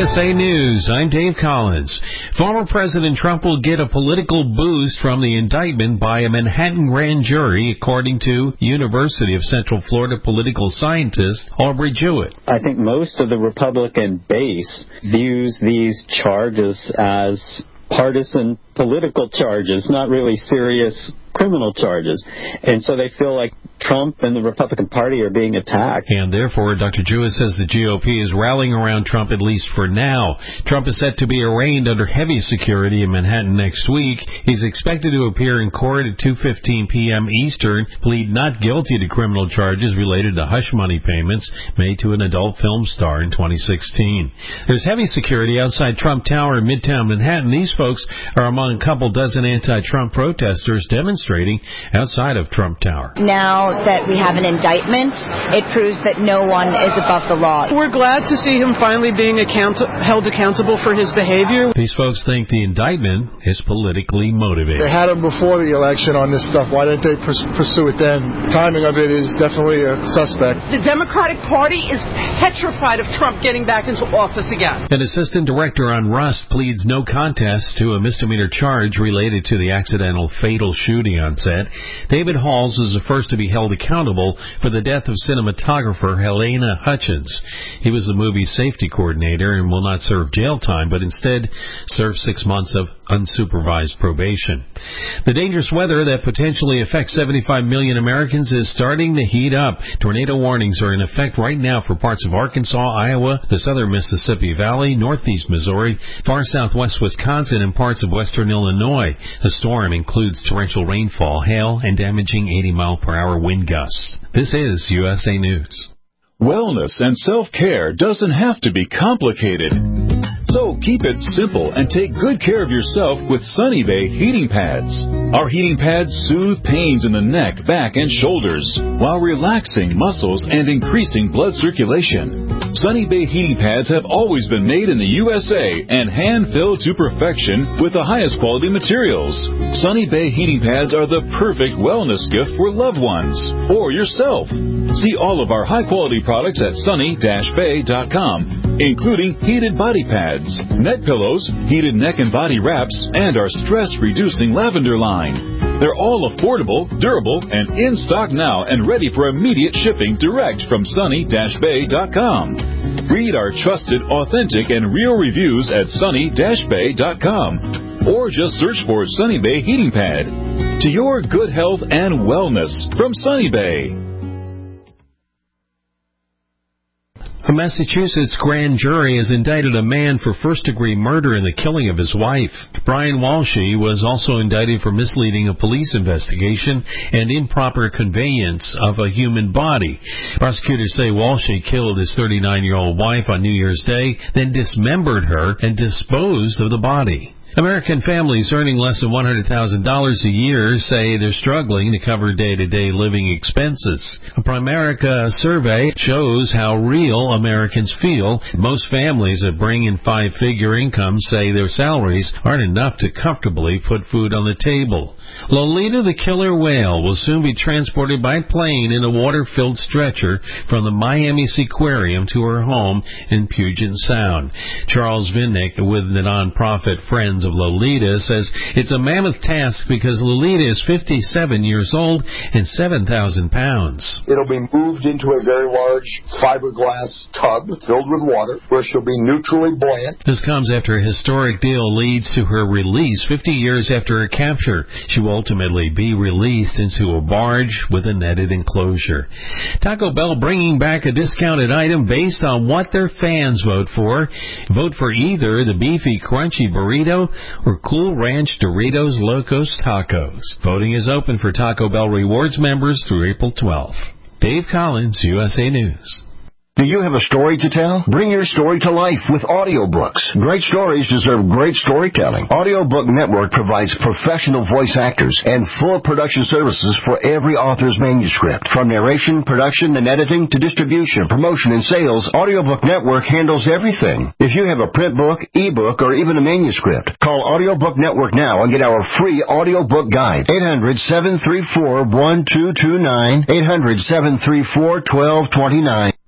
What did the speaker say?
USA News. I'm Dave Collins. Former President Trump will get a political boost from the indictment by a Manhattan grand jury, according to University of Central Florida political scientist Aubrey Jewett. I think most of the Republican base views these charges as partisan political charges, not really serious criminal charges. And so they feel like Trump and the Republican Party are being attacked. And therefore, Dr. Jewett says the GOP is rallying around Trump, at least for now. Trump is set to be arraigned under heavy security in Manhattan next week. He's expected to appear in court at 2:15 p.m. Eastern, plead not guilty to criminal charges related to hush money payments made to an adult film star in 2016. There's heavy security outside Trump Tower in Midtown Manhattan. These folks are among a couple dozen anti-Trump protesters demonstrating outside of Trump Tower. Now that we have an indictment, it proves that no one is above the law. We're glad to see him finally being held accountable for his behavior. These folks think the indictment is politically motivated. They had him before the election on this stuff. Why didn't they pursue it then? Timing of it is definitely a suspect. The Democratic Party is petrified of Trump getting back into office again. An assistant director on Rust pleads no contest to a misdemeanor charge related to the accidental fatal shooting on set. David Halls is the first to be held accountable for the death of cinematographer Helena Hutchins. He was the movie's safety coordinator and will not serve jail time, but instead serve 6 months of unsupervised probation. The dangerous weather that potentially affects 75 million Americans is starting to heat up. Tornado warnings are in effect right now for parts of Arkansas, Iowa, the southern Mississippi Valley, northeast Missouri, far southwest Wisconsin, and parts of western Illinois. The storm includes torrential rainfall, hail, and damaging 80-mile-per-hour wind gusts. This is USA News. Wellness and self-care doesn't have to be complicated. So keep it simple and take good care of yourself with Sunny Bay heating pads. Our heating pads soothe pains in the neck, back, and shoulders while relaxing muscles and increasing blood circulation. Sunny Bay heating pads have always been made in the USA and hand-filled to perfection with the highest quality materials. Sunny Bay heating pads are the perfect wellness gift for loved ones or yourself. See all of our high-quality products at sunny-bay.com, including heated body pads, neck pillows, heated neck and body wraps, and our stress-reducing lavender line. They're all affordable, durable, and in stock now and ready for immediate shipping direct from sunny-bay.com. Read our trusted, authentic, and real reviews at sunny-bay.com or just search for Sunny Bay Heating Pad. To your good health and wellness from Sunny Bay. A Massachusetts grand jury has indicted a man for first-degree murder in the killing of his wife. Brian Walshy was also indicted for misleading a police investigation and improper conveyance of a human body. Prosecutors say Walshy killed his 39-year-old wife on New Year's Day, then dismembered her and disposed of the body. American families earning less than $100,000 a year say they're struggling to cover day-to-day living expenses. A Primerica survey shows how real Americans feel. Most families that bring in five-figure incomes say their salaries aren't enough to comfortably put food on the table. Lolita the killer whale will soon be transported by plane in a water-filled stretcher from the Miami Seaquarium to her home in Puget Sound. Charles Vinnick with the nonprofit Friends of Lolita says it's a mammoth task because Lolita is 57 years old and 7,000 pounds. It'll be moved into a very large fiberglass tub filled with water where she'll be neutrally buoyant. This comes after a historic deal leads to her release 50 years after her capture. She will ultimately be released into a barge with a netted enclosure. Taco Bell bringing back a discounted item based on what their fans vote for. Vote for either the beefy crunchy burrito or Cool Ranch Doritos Locos Tacos. Voting is open for Taco Bell Rewards members through April 12th. Dave Collins, USA News. Do you have a story to tell? Bring your story to life with audiobooks. Great stories deserve great storytelling. Audiobook Network provides professional voice actors and full production services for every author's manuscript. From narration, production, and editing to distribution, promotion, and sales, Audiobook Network handles everything. If you have a print book, ebook, or even a manuscript, call Audiobook Network now and get our free audiobook guide. 800-734-1229. 800-734-1229.